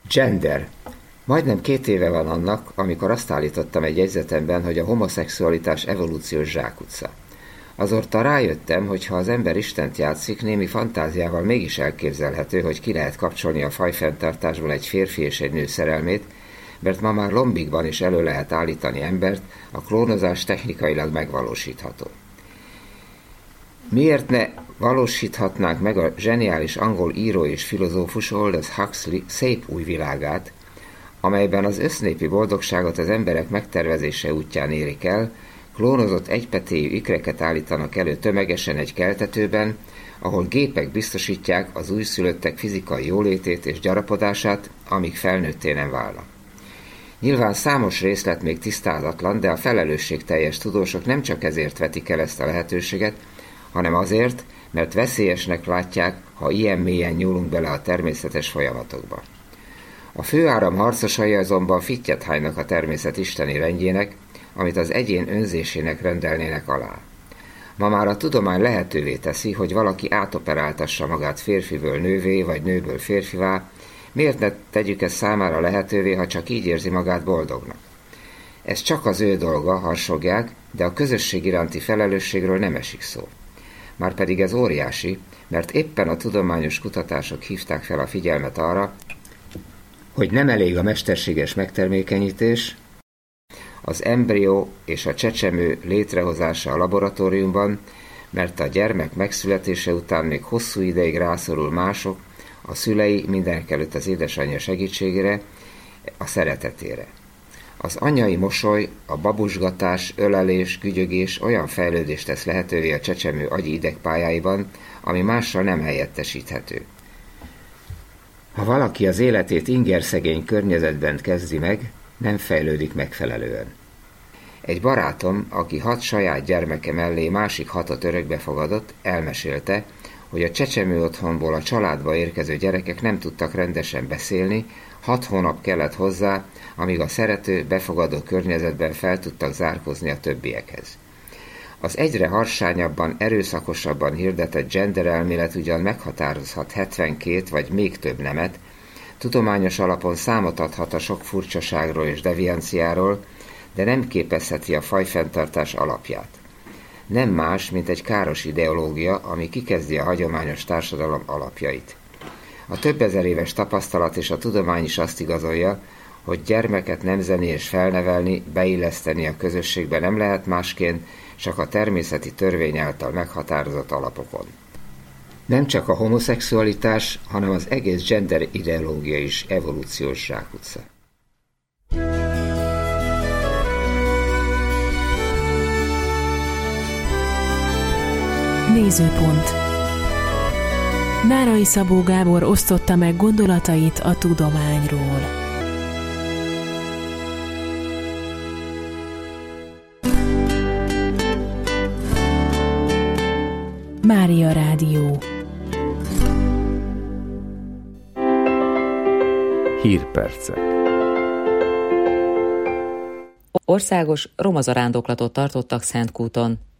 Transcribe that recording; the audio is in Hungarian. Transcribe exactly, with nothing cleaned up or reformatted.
Gender. Majdnem két éve van annak, amikor azt állítottam egy jegyzetemben, hogy a homoszexualitás evolúciós zsákutca. Azóta rájöttem, hogy ha az ember Istent játszik, némi fantáziával mégis elképzelhető, hogy ki lehet kapcsolni a fajfenntartásból egy férfi és egy nő szerelmét, mert ma már lombikban is elő lehet állítani embert, a klónozás technikailag megvalósítható. Miért ne valósíthatnánk meg a zseniális angol író és filozófus Aldous Huxley szép új világát, amelyben az össznépi boldogságot az emberek megtervezése útján érik el, klónozott egypetéjű ikreket állítanak elő tömegesen egy keltetőben, ahol gépek biztosítják az újszülöttek fizikai jólétét és gyarapodását, amíg felnőtté nem válnak. Nyilván számos részlet még tisztázatlan, de a felelősségteljes tudósok nem csak ezért vetik el ezt a lehetőséget, hanem azért, mert veszélyesnek látják, ha ilyen mélyen nyúlunk bele a természetes folyamatokba. A főáram harcosai azonban fittyet hánynak a természet isteni rendjének, amit az egyén önzésének rendelnének alá. Ma már a tudomány lehetővé teszi, hogy valaki átoperáltassa magát férfiből nővé, vagy nőből férfivá, miért ne tegyük ezt számára lehetővé, ha csak így érzi magát boldognak? Ez csak az ő dolga, harsogják, de a közösség iránti felelősségről nem esik szó. Márpedig ez óriási, mert éppen a tudományos kutatások hívták fel a figyelmet arra, hogy nem elég a mesterséges megtermékenyítés, az embrió és a csecsemő létrehozása a laboratóriumban, mert a gyermek megszületése után még hosszú ideig rászorul mások, a szülei, mindenekelőtt az édesanyja segítségére, a szeretetére. Az anyai mosoly, a babusgatás, ölelés, gügyögés olyan fejlődést tesz lehetővé a csecsemő agyi idegpályáiban, ami mással nem helyettesíthető. Ha valaki az életét ingerszegény környezetben kezdi meg, nem fejlődik megfelelően. Egy barátom, aki hat saját gyermeke mellé másik hatot örökbe fogadott, elmesélte, hogy a csecsemő otthonból a családba érkező gyerekek nem tudtak rendesen beszélni, hat hónap kellett hozzá, amíg a szerető, befogadó környezetben fel tudtak zárkózni a többiekhez. Az egyre harsányabban, erőszakosabban hirdetett gender elmélet ugyan meghatározhat hetvenkét vagy még több nemet, tudományos alapon számot adhat a sok furcsaságról és devianciáról, de nem képezheti a fajfenntartás alapját. Nem más, mint egy káros ideológia, ami kikezdi a hagyományos társadalom alapjait. A több ezer éves tapasztalat és a tudomány is azt igazolja, hogy gyermeket nemzeni és felnevelni, beilleszteni a közösségbe nem lehet másként, csak a természeti törvény által meghatározott alapokon. Nem csak a homoszexualitás, hanem az egész gender ideológia is evolúciós zsákutca. Nézőpont. Nárai Szabó Gábor osztotta meg gondolatait a tudományról. Mária Rádió. Hírpercek. Országos roma zarándoklatot tartottak Szentkúton.